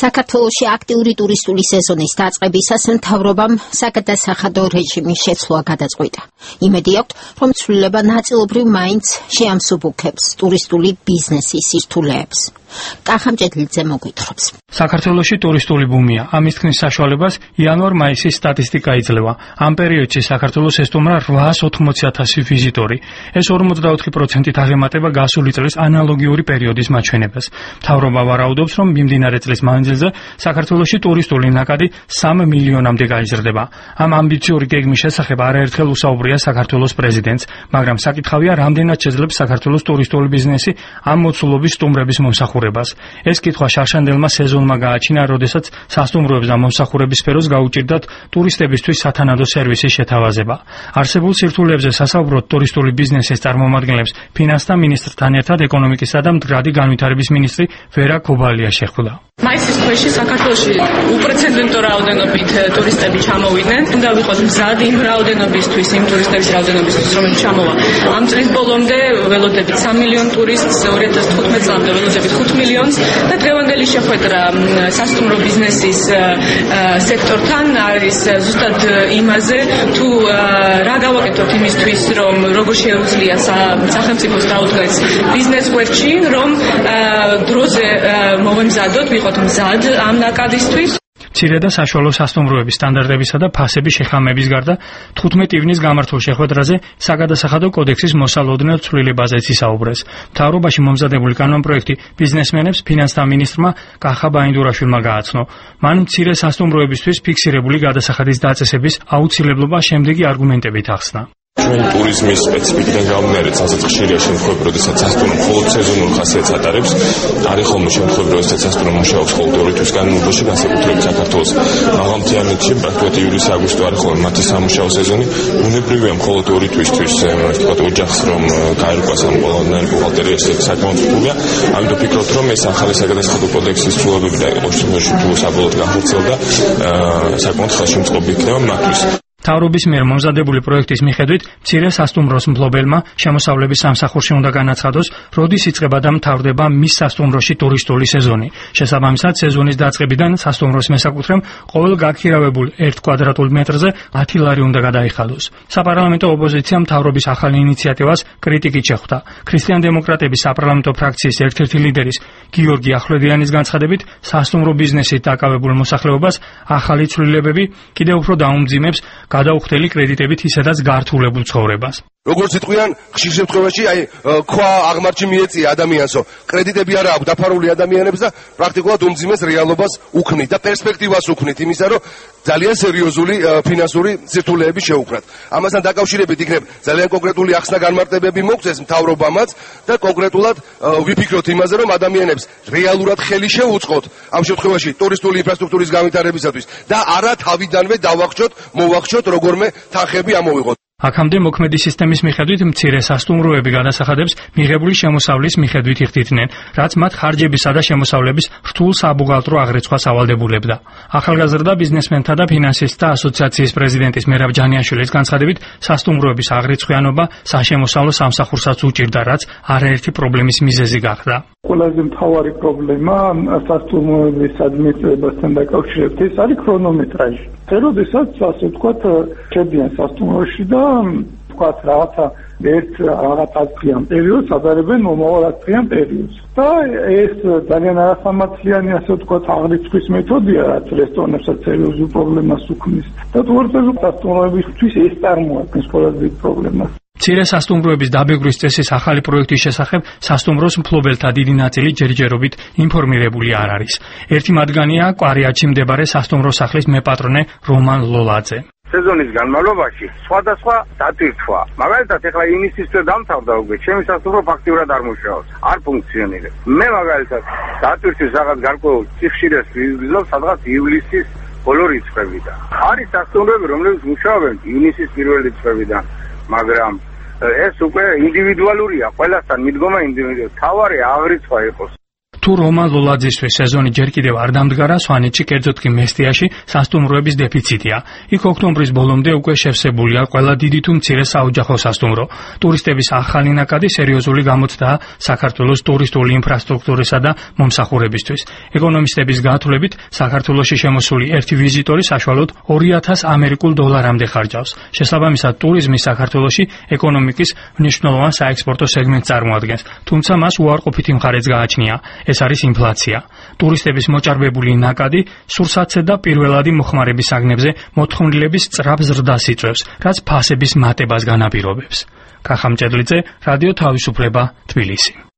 საქართველოში აქტიური ტურისტული სეზონის დაწყებისას მთავრობამ საგადასახადო რეჟიმის შეცვლა გადაწყვიტა. იმედი აქვთ, რომ ცვლილება ნაწილობრივ მაინც შეამსუბუქებს ტურისტული ბიზნესის სირთულეებს. კახამჭედლიძე მოგვითხრობს. საქართველოში ტურისტული ბუმია. ამის თქმის საშუალებას იანვარ-მაისის სტატისტიკა იძლევა. ამ პერიოდში საქართველოს ესტუმრა 880,000 ვიზიტორი. ეს 44%-ით აღემატება გასული წლის ანალოგიური პერიოდის მაჩვენებას. მთავრობა ვარაუდობს, რომ მიმდინარე წლის მანძილზე საქართველოში ტურისტული ნაკადი 3 მილიონამდე გაიზრდება. ამ ამბიციური გეგმის შესახებ არაერთხელ უსაუბრია საქართველოს პრეზიდენტს, მაგრამ საკითხავია, რამდენად შეძლებს საქართველოს ტურისტული ბიზნესი ამ მოცულობის სტუმრების მომსახურებას. ეს კითხვა შარშანდელმა სეზონმა გააჩინა, როდესაც სასტუმროებს და მომსახურების სფეროს გაუჭირდათ ტურისტებისთვის სათანადო სერვისის შეთავაზება. არსებულ სირთულეებზე სასაუბროდ ტურისტული ბიზნესის წარმომადგენლებს ფინანსთა მინისტრთან ერთად ეკონომიკისა და მდგრადი განვითარების მინისტრი ვერა ქობალია შეხვდა. მაისის თვეში საქართველოში უპრეცედენტო რაოდენობით ტურისტები ჩამოვიდნენ. უნდა ვიყოთ მზად იმ რაოდენობისთვის, იმ ტურისტების რაოდენობისთვის, რომელიც ჩამოვა. ამ წლის ბოლომდე ველოდებით 3 მილიონ ტურისტს, 2015 წლამდე ველოდებით 5 მილიონს და დღევანდელი შეხვედრა სასტუმრო ბიზნესის სექტორთან არის ზუსტად იმაზე, თუ რა გავაკეთოთ იმისთვის, რომ როგორ შეუძლია სახელმწიფოს დაუდგეს ბიზნეს გვერდში, რომ დროზე მოვემზადოთ, ვიყოთ მზად ამ ნაკადისთვის. მცირე და საშუალო სასტუმროების სტანდარტებისა და ფასების შეხამების გარდა 15 ივნის გამართულ შეხვედრაზე საგადასახადო კოდექსის მოსალოდნელ ცვლილებაზეც ისაუბრეს. მთავრობაში მომზადებული კანონპროექტი ბიზნესმენებს ფინანსთა მინისტრმა კახა ბაინდურაშვილმა გააცნო. მან მცირე სასტუმროებისთვის ფიქსირებული გადასახადის დაწესების აუცილებლობა შემდეგი არგუმენტებით ახსნა. ჩვენ ტურიზმის სპეციფიკიდან გამომდინარე, ასეთ ხშირია შემთხვევები, როდესაც სასტუმრო მხოლოდ სეზონურ ხასიათს ატარებს. არის ხოლმე შემთხვევები, როდესაც სასტუმრო მუშაობს მხოლოდ 2 თვის განმავლობაში, განსაკუთრებით საქართველოს მაღალმთიანეთში, პრაქტიკულად ივლისი-აგვისტო არის ხოლმე მათი სამუშაო სეზონი. ბუნებრივია მხოლოდ 2 თვისთვის ვთქვათ ოჯახს რომ გაერკვას ამ ყველანაირ ბუღალტერიაში საკმაოდ რთულია. ამიტომ ვფიქრობ, რომ ეს ახალი საგადასახადო კოდექსის ცვლილებები და ყოველთვის თუ საბოლოოდ გახორციელდა, საკმაოდ ხელშემწყობი იქნება მათთვის. მთავრობის მიერ მომზადებული პროექტის მიხედვით მცირე სასტუმროს მფლობელმა შემოსავლების სამსახურში უნდა განაცხადოს, როდის იწყება და მთავრდება მის სასტუმროში ტურისტული სეზონი. შესაბამისად, სეზონის დაწყებიდან სასტუმროს მესაკუთრემ ყოველ გაქირავებულ 1 კვადრატულ მეტრზე 10 ლარი უნდა გადაიხადოს. საპარლამენტო ოპოზიციამ მთავრობის ახალ ინიციატივას კრიტიკით შეხვდა. ქრისტიან-დემოკრატების საპარლამენტო ფრაქციის ერთ-ერთი ლიდერის გიორგი ახვლედიანის განცხადებით, სასტუმრო ბიზნესით დაკავებულ მოსახლეობას ახალი ცვლილებები კიდევ უფრო დაუმძიმებს გადაუხდელი კრედიტებით ისედაც გართულებულ ცხოვრებას. როგორც იტყვიან, ხშირ შემთხვევაში ქვა აღმარჩი მიეწია ადამიანსო. კრედიტები არა აქვს დაფარული ადამიანებს და პრაქტიკულად უმძიმეს რეალობას უქმნით და პერსპექტივას უქმნით იმისა, რომ ძალიან სერიოზული ფინანსური სირთულეები შეუქმნათ. ამასთან დაკავშირებით იქნებ ძალიან კონკრეტული ახსნა განმარტებები მოგწეს მთავრობამაც და კონკრეტულად ვიფიქროთ იმაზე, რომ ადამიანებს რეალურად ხელი შეუწყოთ ამ შემთხვევაში ტურისტული ინფრასტრუქტურის განვითარებისათვის და არა თავიდანვე მოვახშოთ როგორმე თანხები ამოვიღოთ. აქამდე მოქმედი სისტემის მიხედვით მცირე სასტუმროები გადასახადებს მიღებული შემოსავლის მიხედვით იხდიდნენ, რაც მათ ხარჯებისა და შემოსავლების რთულ საბუღალტრო აღრიცხვას ავალდებულებდა. ახალგაზრდა ბიზნესმენთა და ფინანსისტთა ასოციაციის პრეზიდენტის მერაბ ჯანიაშვილის განცხადებით, სასტუმროების აღრიცხვიანობა საშემოსავლო სამსახურსაც უჭირდა, რაც არაერთი პრობლემის მიზეზი გახდა. ყველაზე მთავარი პრობლემა სასტუმროების ადმინისტრაციასთან დაკავშირებით არის ქრონომეტრაჟი. როდესაც ასე ვთქვათ, შედიან სასტუმროში და ვთქვათ რაღაცა რაღაც ათწლიან პერიოდს ატარებენ მომავალ ათწლიან პერიოდს. და ეს ძალიან არასამართლიანი ასე ვთქვათ აღრიცხვის მეთოდია, რაც რესტორნებსაც სერიოზულ პრობლემას უქმნის. და თურმე სასტუმროებისთვის ეს წარმოადგენს ყველაზე დიდ პრობლემას. მცირე სასტუმროების დაბეგვრის წესის ახალი პროექტის შესახებ სასტუმროს მფლობელთა დიდი ნაწილი ჯერჯერობით ინფორმირებული არ არის. ერთი მათგანია კვარიატში მდებარე სასტუმრო სახლის მეპატრონე რომან ლოლაძე. სეზონის განმავლობაში სხვადასხვა დატვირთვა. მაგალითად, ეხლა ივნისის თვე დამთავრდა უკვე, ჩემი სასტუმრო ფაქტიურად არ მუშაობს, არ ფუნქციონირებს. მე მაგალითად დატვირთვის რაღაც გარკვეულ ციხშირეს ვიზრდობ, სადღაც ივლისის ბოლო რიცხვებიდან. არის სასტუმროები, რომლებიც მუშაობენ ივნისის პირველ რიცხვებიდან, მაგრამ ეს უკვე ინდივიდუალურია, ყველასთან მიდგომა ინდივიდუალურია. თავარი აღრიცხვა იყოს. თუ რომან ლოლაძისთვის სეზონი ჯერ კიდევ არ დამდგარა, სვანეთში, კერძოდ კი მესტიაში სასტუმროების დეფიციტია. იქ ოქტომბრის ბოლომდე უკვე შევსებულია ყველა დიდი თუ მცირე საოჯახო სასტუმრო. ტურისტების ახალი ნაკადი სერიოზული გამოცდაა საქართველოს ტურისტული ინფრასტრუქტურისა და მომსახურებისთვის. ეკონომისტების გათვლებით, საქართველოში შემოსული ერთი ვიზიტორი საშუალოდ 2000 ამერიკულ დოლარამდე ხარჯავს. შესაბამისად, ტურიზმი საქართველოში ეკონომიკის მნიშვნელოვან საექსპორტო სეგმენტს წარმოადგენს, თუმცა მას უარყოფითი მხარეც გააჩნია. ეს არის ინფლაცია. ტურისტების მოჭარბებული ნაკადი სურსათზე და პირველადი მოხმარების საგნებზე მოთხოვნილების სწრაფ ზრდას იწვევს, რაც ფასების მატებას განაპირობებს. კახა მჭედლიძე, რადიო თავისუფლება, თბილისი.